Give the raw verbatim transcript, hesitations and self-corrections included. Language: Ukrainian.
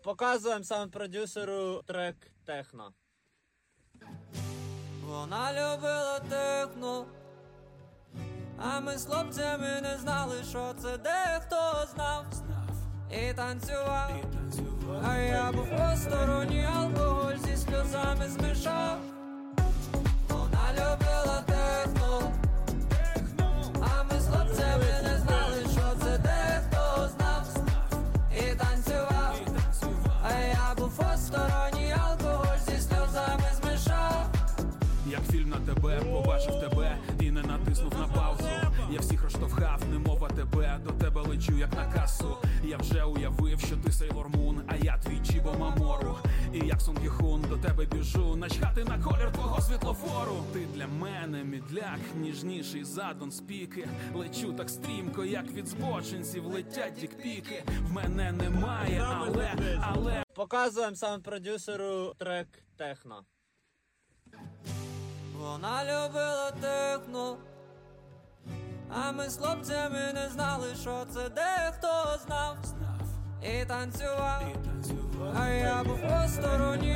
Показуємо саунд-продюсеру трек техно. Вона любила техно, а ми з хлопцями не знали, що це дехто знав. І танцював, а я був посторонній, алкоголь зі сльозами змішав. Вона любила техно, а ми з хлопцями не знали, що це дехто знав. І танцював, а я був посторонній, алкоголь зі сльозами змішав. Як фільм на тебе, побачив тебе і не натиснув на паузу. Я всіх розштовхав, немова тебе, до тебе лечу як на касу. Я вже уявив, що ти Сейлор Мун, а я твій Чібо Мамору. І як Сон Гі Хун до тебе біжу, начхати на колір твого світлофору. Ти для мене мідляк, ніжніший за Донспіки. Лечу так стрімко, як від збочинців летять дікпіки. В мене немає, але, але Показуємо саунд-продюсеру трек техно. Вона любила техно, а ми з хлопцями не знали, що це дехто знав. І танцював, а я був посторонній,